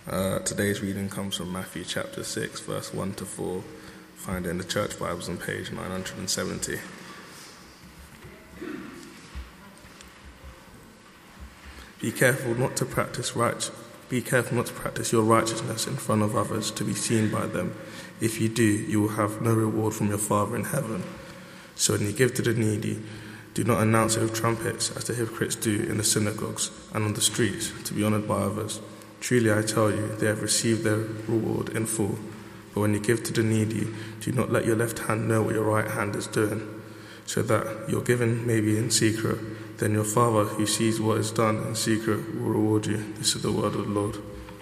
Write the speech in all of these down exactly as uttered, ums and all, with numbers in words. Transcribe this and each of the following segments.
Uh, today's reading comes from Matthew chapter six, verse one to four. Find it in the Church Bibles on page nine hundred seventy. Be careful not to practice right. Be careful not to practice your righteousness in front of others to be seen by them. If you do, you will have no reward from your Father in heaven. So when you give to the needy, do not announce it with trumpets, as the hypocrites do in the synagogues and on the streets, to be honored by others. Truly I tell you, they have received their reward in full. But when you give to the needy, do not let your left hand know what your right hand is doing, so that your giving may be in secret. Then your Father, who sees what is done in secret, will reward you. This is the word of the Lord.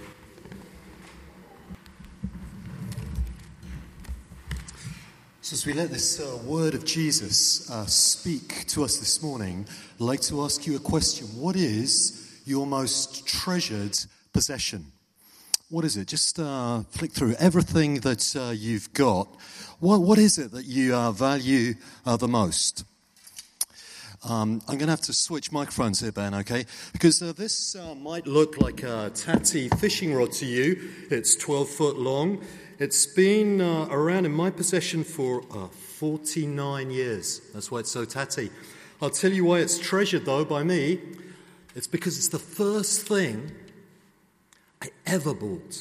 So as we let this uh, word of Jesus uh, speak to us this morning, I'd like to ask you a question. What is your most treasured possession? What is it? Just uh, flick through everything that uh, you've got. What, what is it that you uh, value uh, the most? Um, I'm going to have to switch microphones here, Ben, okay? Because uh, this uh, might look like a tatty fishing rod to you. It's twelve foot long. It's been uh, around in my possession for uh, forty-nine years. That's why it's so tatty. I'll tell you why it's treasured, though, by me. It's because it's the first thing I ever bought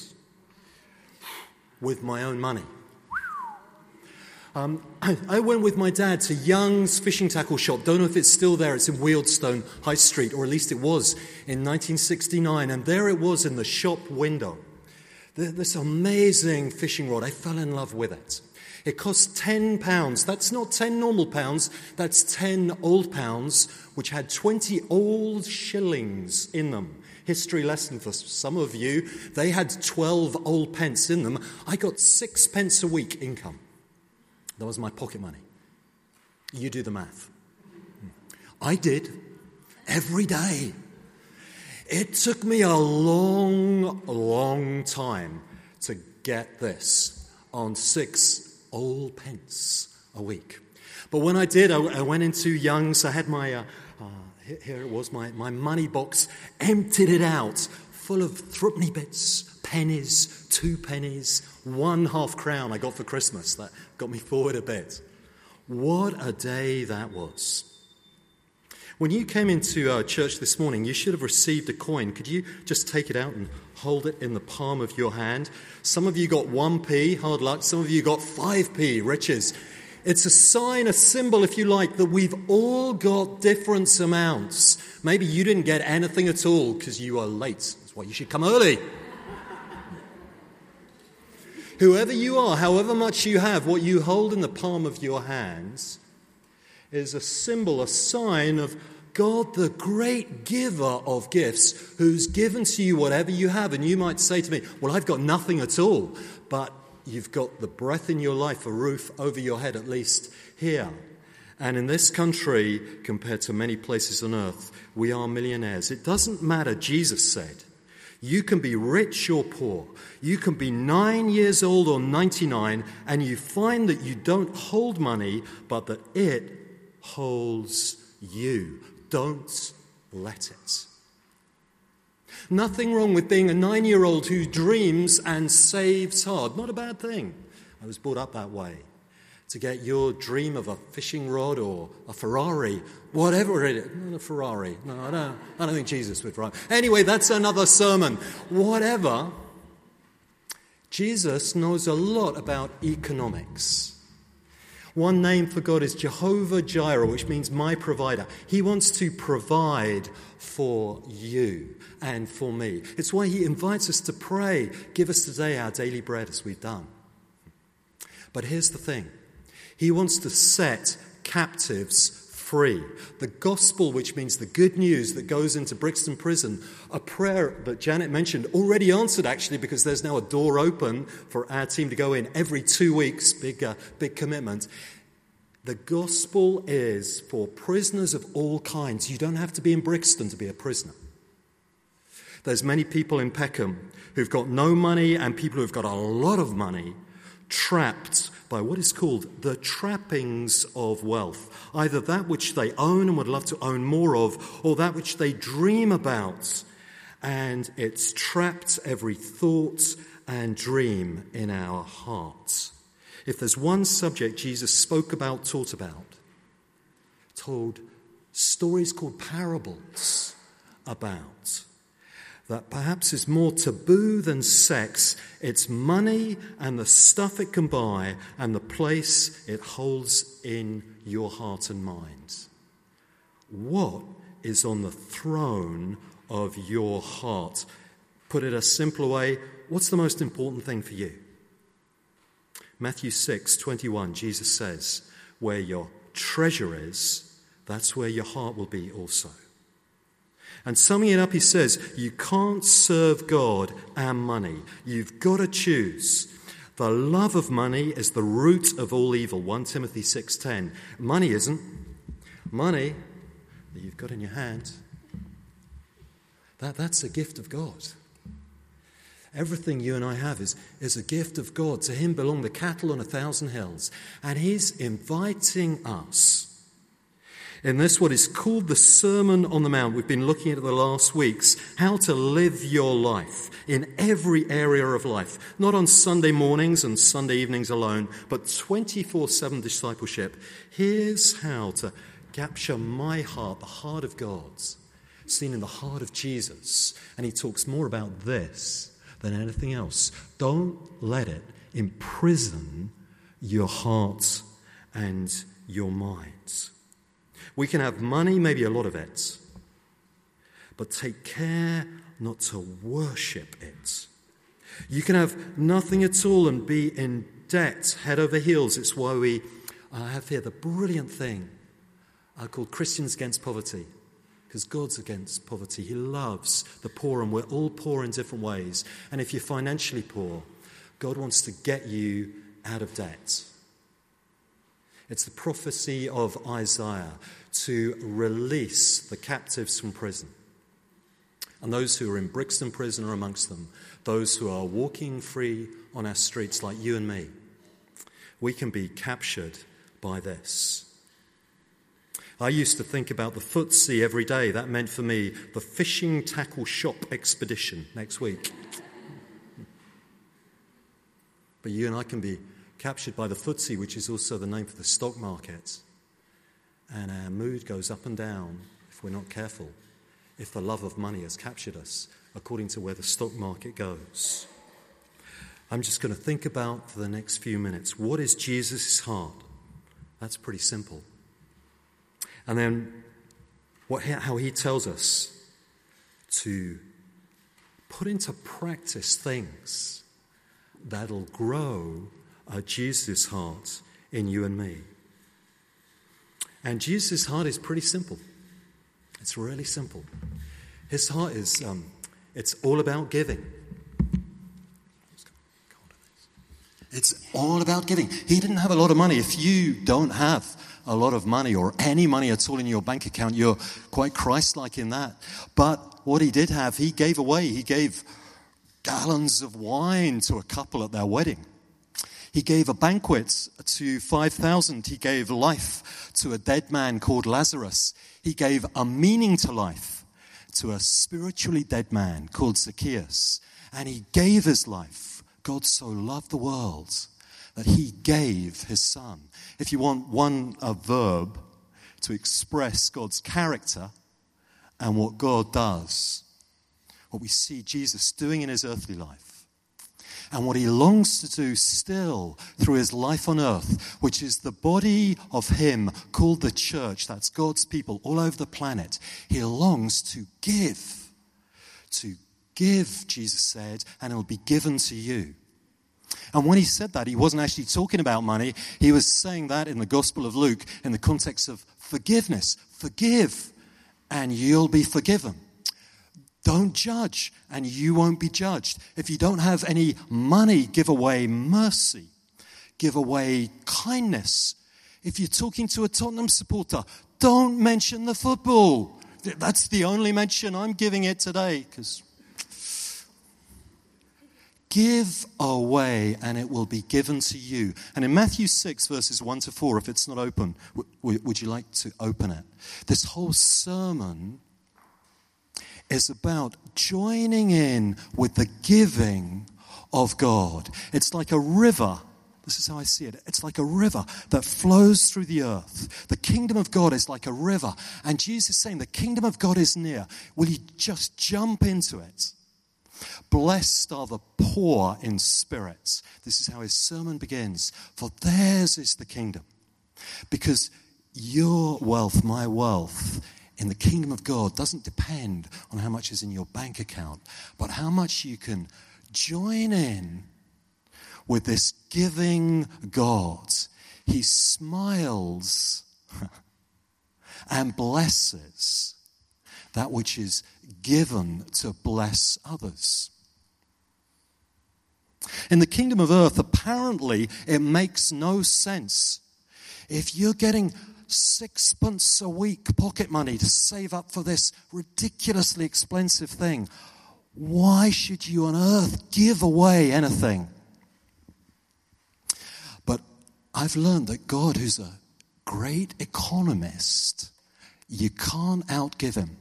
with my own money. Um, I, I went with my dad to Young's fishing tackle shop. Don't know if it's still there. It's in Wealdstone High Street, or at least it was in nineteen sixty-nine. And there it was in the shop window. This amazing fishing rod. I fell in love with it. It cost ten pounds. That's not ten normal pounds. That's ten old pounds, which had twenty old shillings in them. History lesson for some of you. They had twelve old pence in them. I got six pence a week income. That was my pocket money. You do the math. I did. Every day. It took me a long, long time to get this on six old pence a week. But when I did, I, I went into Young's. I had my, uh, uh, here, here it was, my, my money box, emptied it out, full of threepenny bits, pennies, two pennies, one half crown I got for Christmas. That got me forward a bit. What a day that was. When you came into uh, church this morning, you should have received a coin. Could you just take it out and hold it in the palm of your hand? Some of you got one p, hard luck. Some of you got five p, riches. It's a sign, a symbol, if you like, that we've all got different amounts. Maybe you didn't get anything at all because you are late. That's why you should come early. Whoever you are, however much you have, what you hold in the palm of your hands is a symbol, a sign of God, the great giver of gifts, who's given to you whatever you have. And you might say to me, well, I've got nothing at all, but you've got the breath in your life, a roof over your head, at least here. And in this country, compared to many places on earth, we are millionaires. It doesn't matter, Jesus said. You can be rich or poor. You can be nine years old or ninety-nine, and you find that you don't hold money, but that it holds you. Don't let it. Nothing wrong with being a nine-year-old who dreams and saves hard. Not a bad thing. I was brought up that way. To get your dream of a fishing rod or a Ferrari, whatever it is. Not a Ferrari. No, I don't, I don't think Jesus would drive. Anyway, that's another sermon. Whatever. Jesus knows a lot about economics. One name for God is Jehovah Jireh, which means my provider. He wants to provide for you and for me. It's why he invites us to pray, give us today our daily bread, as we've done. But here's the thing. He wants to set captives free. The gospel, which means the good news that goes into Brixton Prison, a prayer that Janet mentioned, already answered actually, because there's now a door open for our team to go in every two weeks, big, uh, big commitment. The gospel is for prisoners of all kinds. You don't have to be in Brixton to be a prisoner. There's many people in Peckham who've got no money and people who've got a lot of money, trapped by what is called the trappings of wealth. Either that which they own and would love to own more of, or that which they dream about and it's trapped every thought and dream in our hearts. If there's one subject Jesus spoke about, taught about, told stories called parables about, that perhaps is more taboo than sex, it's money and the stuff it can buy and the place it holds in your heart and mind. What is on the throne of your heart? Put it a simpler way, what's the most important thing for you? Matthew six twenty-one, Jesus says, where your treasure is, that's where your heart will be also. And summing it up, he says, you can't serve God and money. You've got to choose. The love of money is the root of all evil, First Timothy six ten. Money isn't. Money that you've got in your hand, that, that's a gift of God. Everything you and I have is, is a gift of God. To him belong the cattle on a thousand hills. And he's inviting us in this, what is called the Sermon on the Mount. We've been looking at it the last weeks, how to live your life in every area of life. Not on Sunday mornings and Sunday evenings alone, but twenty-four seven discipleship. Here's how to capture my heart, the heart of God, seen in the heart of Jesus. And he talks more about this than anything else. Don't let it imprison your heart and your mind. We can have money, maybe a lot of it, but take care not to worship it. You can have nothing at all and be in debt, head over heels. It's why we uh, have here the brilliant thing uh, called Christians Against Poverty. Because God's against poverty. He loves the poor, and we're all poor in different ways. And if you're financially poor, God wants to get you out of debt. It's the prophecy of Isaiah to release the captives from prison. And those who are in Brixton prison are amongst them. Those who are walking free on our streets like you and me. We can be captured by this. I used to think about the footsie every day. That meant for me the fishing tackle shop expedition next week. But you and I can be captured by the footsie, which is also the name for the stock market. And our mood goes up and down if we're not careful, if the love of money has captured us, according to where the stock market goes. I'm just going to think about for the next few minutes, what is Jesus' heart? That's pretty simple. And then what, how he tells us to put into practice things that'll grow uh, Jesus' heart in you and me. And Jesus' heart is pretty simple. It's really simple. His heart is, um, it's all about giving. It's all about giving. He didn't have a lot of money. If you don't have a lot of money or any money at all in your bank account, you're quite Christ-like in that. But what he did have, he gave away. He gave gallons of wine to a couple at their wedding. He gave a banquet to five thousand. He gave life to a dead man called Lazarus. He gave a meaning to life to a spiritually dead man called Zacchaeus. And he gave his life. God so loved the world that he gave his son. If you want one a verb to express God's character and what God does, what we see Jesus doing in his earthly life, and what he longs to do still through his life on earth, which is the body of him called the church, that's God's people all over the planet. He longs to give, to give, Jesus said, and it will be given to you. And when he said that, he wasn't actually talking about money. He was saying that in the Gospel of Luke in the context of forgiveness. Forgive, and you'll be forgiven. Don't judge, and you won't be judged. If you don't have any money, give away mercy. Give away kindness. If you're talking to a Tottenham supporter, don't mention the football. That's the only mention I'm giving it today, because give away and it will be given to you. And in Matthew six, verses one to four, if it's not open, w- would you like to open it? This whole sermon is about joining in with the giving of God. It's like a river. This is how I see it. It's like a river that flows through the earth. The kingdom of God is like a river. And Jesus is saying the kingdom of God is near. Will you just jump into it? Blessed are the poor in spirit. This is how his sermon begins. For theirs is the kingdom. Because your wealth, my wealth, in the kingdom of God doesn't depend on how much is in your bank account, but how much you can join in with this giving God. He smiles and blesses that which is given to bless others. In the kingdom of earth, apparently, it makes no sense. If you're getting sixpence a week pocket money to save up for this ridiculously expensive thing, why should you on earth give away anything? But I've learned that God, who's a great economist, you can't outgive him.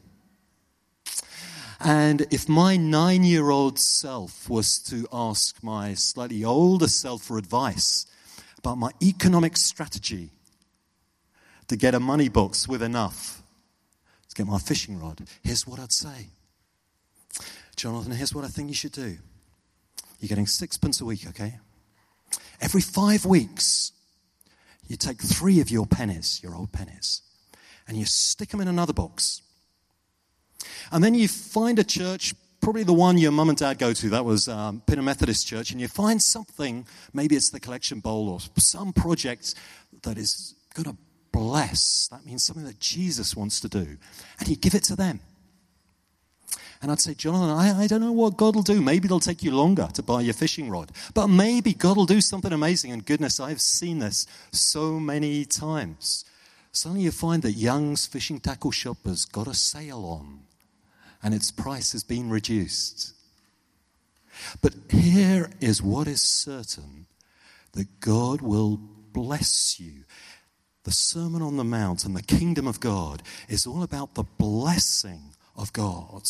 And if my nine-year-old self was to ask my slightly older self for advice about my economic strategy to get a money box with enough to get my fishing rod, here's what I'd say. Jonathan, here's what I think you should do. You're getting sixpence a week, okay? Every five weeks, you take three of your pennies, your old pennies, and you stick them in another box. And then you find a church, probably the one your mum and dad go to, that was um, Pinner Methodist Church, and you find something, maybe it's the collection bowl or some project that is going to bless. That means something that Jesus wants to do. And you give it to them. And I'd say, Jonathan, I, I don't know what God will do. Maybe it'll take you longer to buy your fishing rod. But maybe God will do something amazing. And goodness, I've seen this so many times. Suddenly you find that Young's Fishing Tackle Shop has got a sale on. And its price has been reduced. But here is what is certain. That God will bless you. The Sermon on the Mount and the kingdom of God is all about the blessing of God,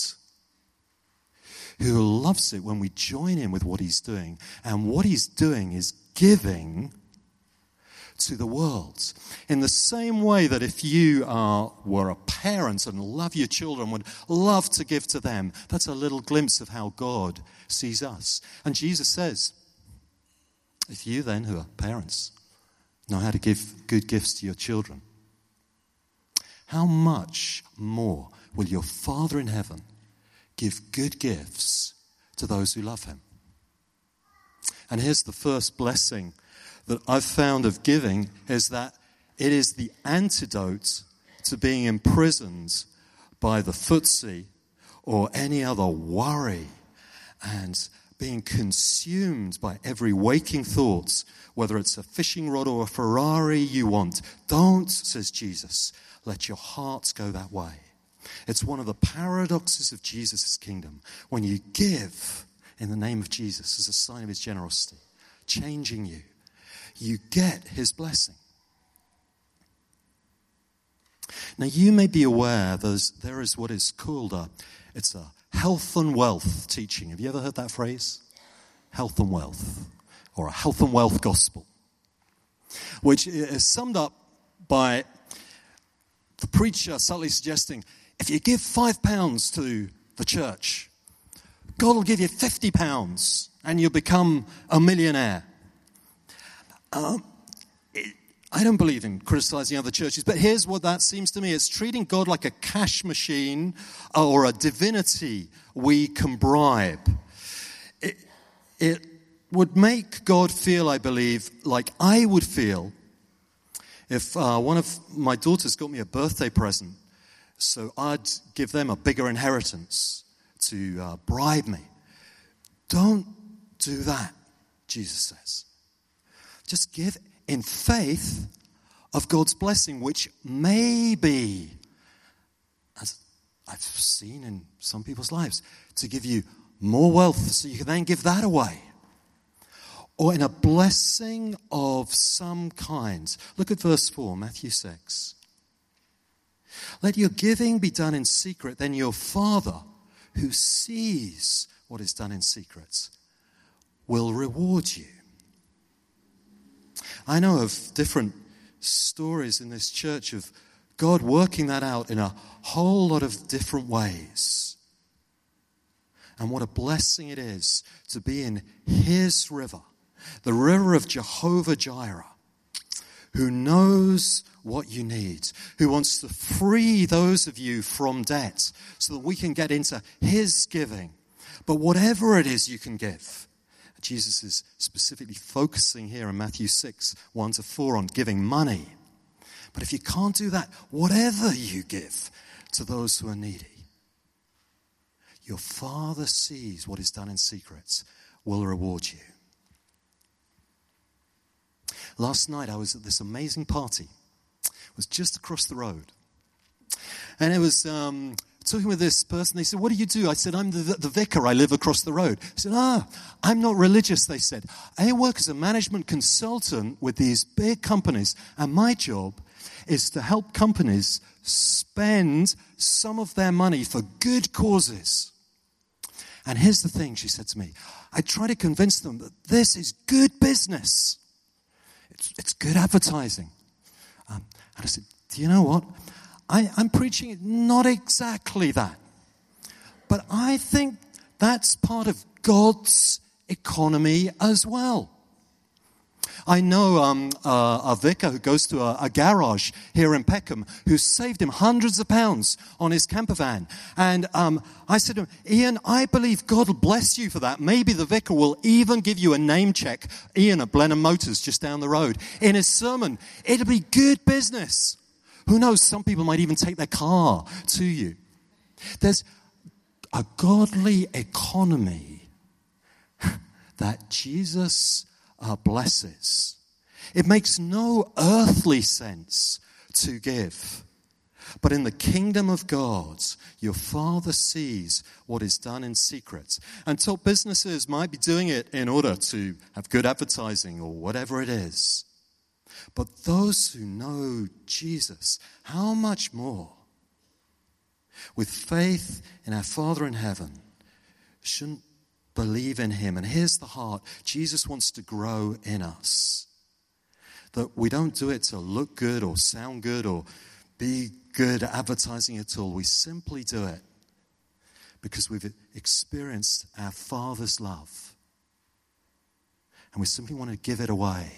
who loves it when we join in with what he's doing. And what he's doing is giving to the world. In the same way that if you are, were a parent and love your children, would love to give to them, that's a little glimpse of how God sees us. And Jesus says, if you then, who are parents, know how to give good gifts to your children, how much more will your Father in heaven give good gifts to those who love him? And here's the first blessing that I've found of giving, is that it is the antidote to being imprisoned by the footsie or any other worry and being consumed by every waking thought, whether it's a fishing rod or a Ferrari you want. Don't, says Jesus, let your hearts go that way. It's one of the paradoxes of Jesus' kingdom. When you give in the name of Jesus as a sign of his generosity, changing you, you get his blessing. Now you may be aware there's, there is what is called a, it's a health and wealth teaching. Have you ever heard that phrase? Health and wealth, or a health and wealth gospel, which is summed up by the preacher subtly suggesting, if you give five pounds to the church, God will give you fifty pounds and you'll become a millionaire. Um, it, I don't believe in criticizing other churches, but here's what that seems to me. It's treating God like a cash machine or a divinity we can bribe. It, it would make God feel, I believe, like I would feel if uh, one of my daughters got me a birthday present, so I'd give them a bigger inheritance to uh, bribe me. Don't do that, Jesus says. Just give in faith of God's blessing, which may be, as I've seen in some people's lives, to give you more wealth so you can then give that away. Or in a blessing of some kind. Look at verse four, Matthew six. Let your giving be done in secret, then your Father who sees what is done in secret will reward you. I know of different stories in this church of God working that out in a whole lot of different ways. And what a blessing it is to be in His river, the river of Jehovah Jireh, who knows what you need, who wants to free those of you from debt so that we can get into His giving. But whatever it is you can give, Jesus is specifically focusing here in Matthew six, one to four on giving money. But if you can't do that, whatever you give to those who are needy, your Father sees what is done in secret, will reward you. Last night I was at this amazing party. It was just across the road. And it was um, talking with this person. They said, what do you do? I said, I'm the, the vicar. I live across the road. I said, ah, I'm not religious, they said. I work as a management consultant with these big companies. And my job is to help companies spend some of their money for good causes. And here's the thing, she said to me. I try to convince them that this is good business. It's, it's good advertising. Um, and I said, do you know what? I, I'm preaching it not exactly that. But I think that's part of God's economy as well. I know um, uh, a vicar who goes to a, a garage here in Peckham who saved him hundreds of pounds on his camper van. And um, I said to him, Ian, I believe God will bless you for that. Maybe the vicar will even give you a name check. Ian at Blenheim Motors just down the road. In his sermon, it'll be good business. Who knows, some people might even take their car to you. There's a godly economy that Jesus uh, blesses. It makes no earthly sense to give. But in the kingdom of God, your Father sees what is done in secret. And top businesses might be doing it in order to have good advertising or whatever it is. But those who know Jesus, how much more? With faith in our Father in heaven, shouldn't believe in Him. And here's the heart. Jesus wants to grow in us. That we don't do it to look good or sound good or be good at advertising at all. We simply do it because we've experienced our Father's love. And we simply want to give it away.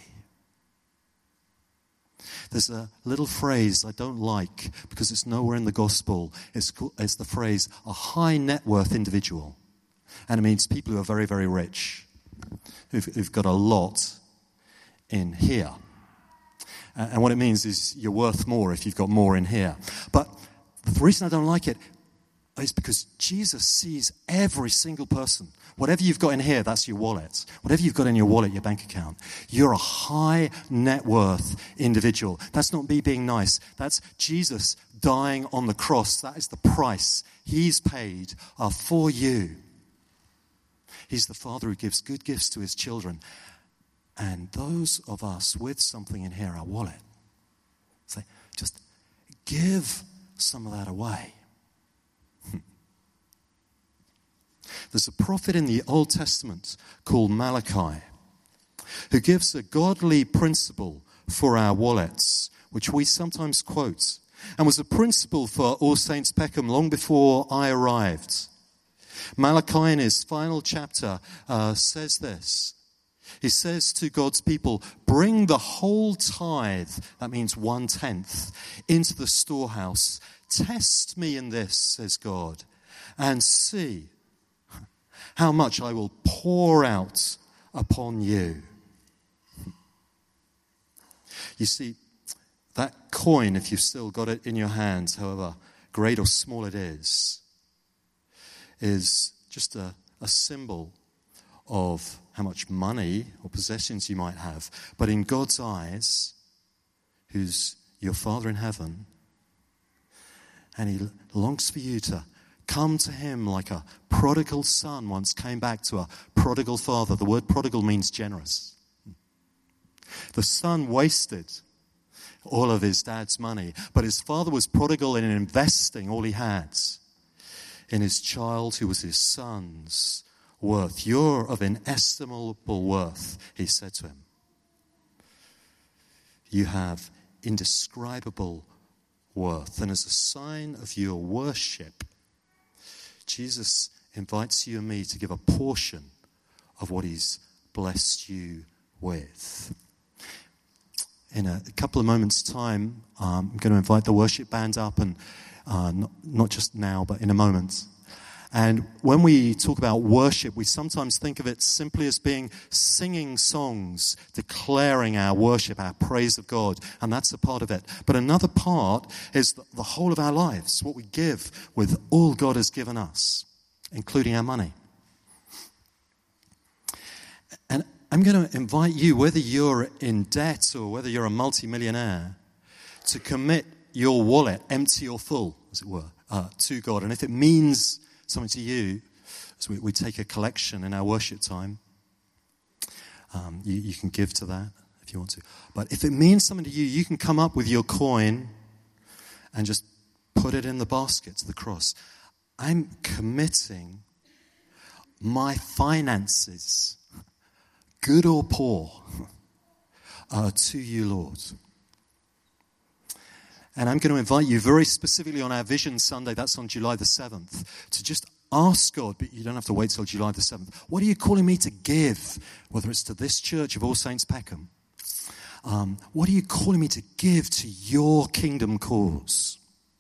There's a little phrase I don't like because it's nowhere in the gospel. It's, called, it's the phrase, a high net worth individual. And it means people who are very, very rich, who've, who've got a lot in here. Uh, and what it means is you're worth more if you've got more in here. But the reason I don't like it is because Jesus sees every single person. Whatever you've got in here, that's your wallet. Whatever you've got in your wallet, your bank account, you're a high net worth individual. That's not me being nice. That's Jesus dying on the cross. That is the price He's paid uh, for you. He's the Father who gives good gifts to His children. And those of us with something in here, our wallet, say, just give some of that away. There's a prophet in the Old Testament called Malachi who gives a godly principle for our wallets, which we sometimes quote, and was a principle for All Saints Peckham long before I arrived. Malachi in his final chapter uh, says this. He says to God's people, bring the whole tithe, that means one-tenth, into the storehouse. Test me in this, says God, and see how much I will pour out upon you. You see, that coin, if you've still got it in your hands, however great or small it is, is just a, a symbol of how much money or possessions you might have. But in God's eyes, who's your Father in heaven, and He longs for you to come to Him like a prodigal son once came back to a prodigal father. The word prodigal means generous. The son wasted all of his dad's money, but his father was prodigal in investing all he had in his child who was his son's worth. You're of inestimable worth, he said to him. You have indescribable worth. And as a sign of your worship, Jesus invites you and me to give a portion of what he's blessed you with. In a couple of moments' time, um, I'm going to invite the worship band up, and uh, not, not just now, but in a moment. And when we talk about worship, we sometimes think of it simply as being singing songs, declaring our worship, our praise of God, and that's a part of it. But another part is the, the whole of our lives, what we give with all God has given us, including our money. And I'm going to invite you, whether you're in debt or whether you're a multimillionaire, to commit your wallet, empty or full, as it were, uh, to God. And if it means something to you, as we, we take a collection in our worship time, um, you, you can give to that if you want to. But if it means something to you, you can come up with your coin and just put it in the basket to the cross. I'm committing my finances, good or poor, uh, to you, Lord. And I'm going to invite you very specifically on our Vision Sunday, that's on July the seventh, to just ask God, but you don't have to wait till July the seventh. What are you calling me to give? Whether it's to this church of All Saints Peckham. Um, what are you calling me to give to your kingdom cause?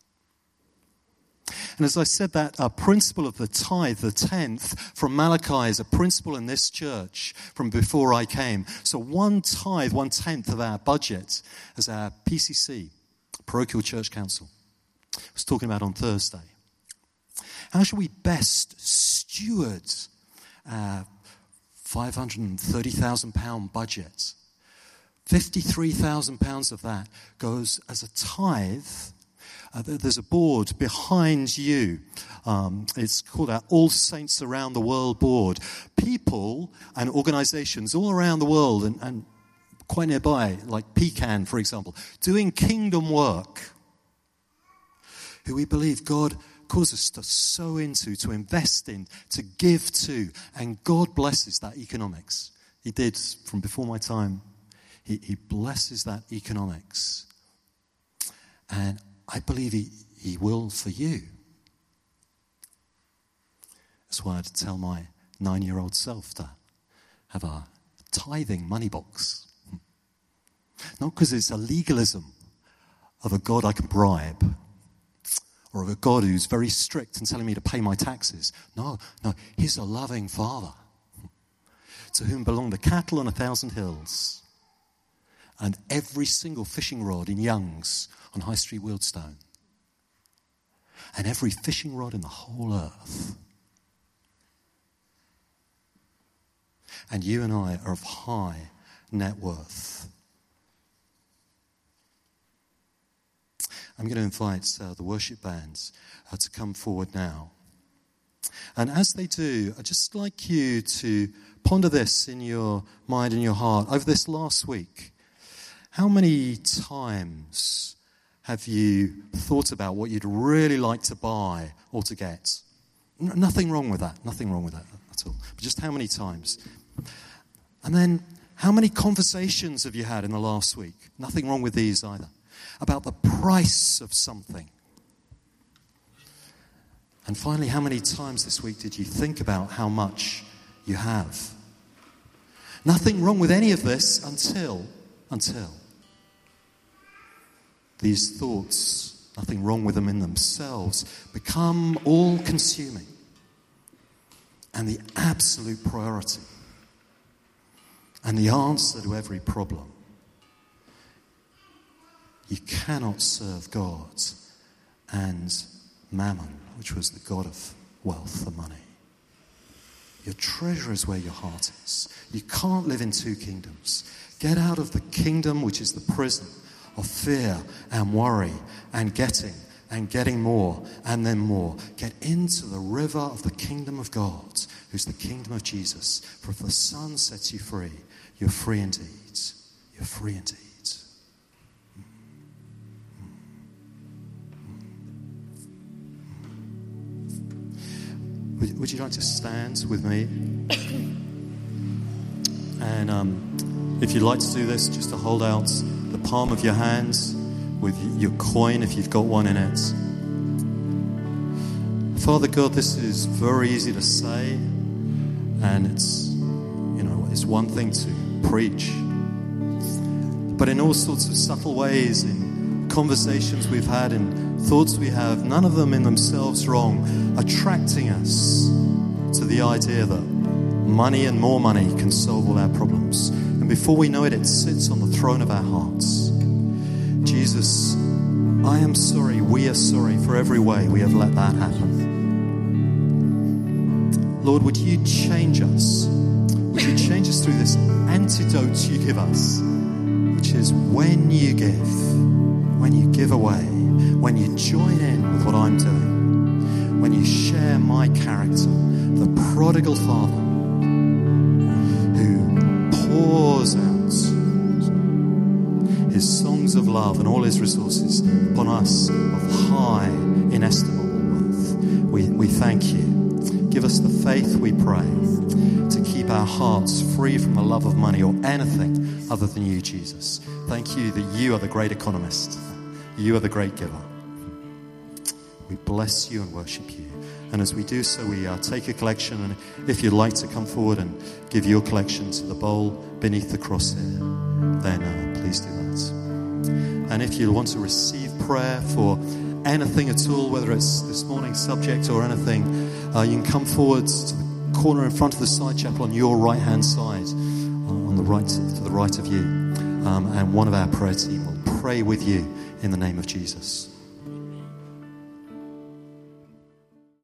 And as I said, that uh, principle of the tithe, the tenth, from Malachi is a principle in this church from before I came. So one tithe, one tenth of our budget as our P C C, Parochial Church Council, I was talking about on Thursday. How should we best steward our five hundred thirty thousand pounds budget? fifty-three thousand pounds of that goes as a tithe. Uh, there's a board behind you. Um, it's called our All Saints Around the World board. People and organizations all around the world and, and quite nearby, like Pecan, for example, doing kingdom work, who we believe God calls us to sow into, to invest in, to give to, and God blesses that economics. He did from before my time. He, he blesses that economics. And I believe he, he will for you. That's why I had to tell my nine-year-old self to have a tithing money box. Not because it's a legalism of a God I can bribe, or of a God who's very strict and telling me to pay my taxes. No, no, he's a loving Father to whom belong the cattle on a thousand hills and every single fishing rod in Young's on High Street, Wealdstone, and every fishing rod in the whole earth. And you and I are of high net worth. I'm going to invite uh, the worship bands uh, to come forward now. And as they do, I'd just like you to ponder this in your mind and your heart. Over this last week, how many times have you thought about what you'd really like to buy or to get? N- nothing wrong with that. Nothing wrong with that at all. But just how many times? And then, how many conversations have you had in the last week? Nothing wrong with these either. About the price of something. And finally, how many times this week did you think about how much you have? Nothing wrong with any of this until, until these thoughts, nothing wrong with them in themselves, become all-consuming and the absolute priority and the answer to every problem. You cannot serve God and Mammon, which was the god of wealth, the money. Your treasure is where your heart is. You can't live in two kingdoms. Get out of the kingdom, which is the prison of fear and worry and getting and getting more and then more. Get into the river of the kingdom of God, who's the kingdom of Jesus. For if the Son sets you free, you're free indeed. You're free indeed. would, would you like to stand with me? And um, if you'd like to do this, just to hold out the palm of your hands with your coin, if you've got one in it. Father God, this is very easy to say, and it's, you know, it's one thing to preach. But in all sorts of subtle ways, in conversations we've had, in thoughts we have, none of them in themselves wrong, attracting us to the idea that money and more money can solve all our problems. And before we know it, it sits on the throne of our hearts. Jesus, I am sorry, we are sorry for every way we have let that happen. Lord, would you change us? Would you change us through this antidote you give us, which is when you give, when you give away, when you join in with what I'm doing, when you share my character, the prodigal father who pours out his songs of love and all his resources upon us of high, inestimable worth. We, we thank you. Give us the faith, we pray, to keep our hearts free from the love of money or anything other than you, Jesus. Thank you that you are the great economist. You are the great giver. We bless you and worship you. And as we do so, we uh, take a collection. And if you'd like to come forward and give your collection to the bowl beneath the cross here, then uh, please do that. And if you want to receive prayer for anything at all, whether it's this morning's subject or anything, uh, you can come forward to the corner in front of the side chapel on your right-hand side, on the right, to the right of you. Um, and one of our prayer team will pray with you in the name of Jesus.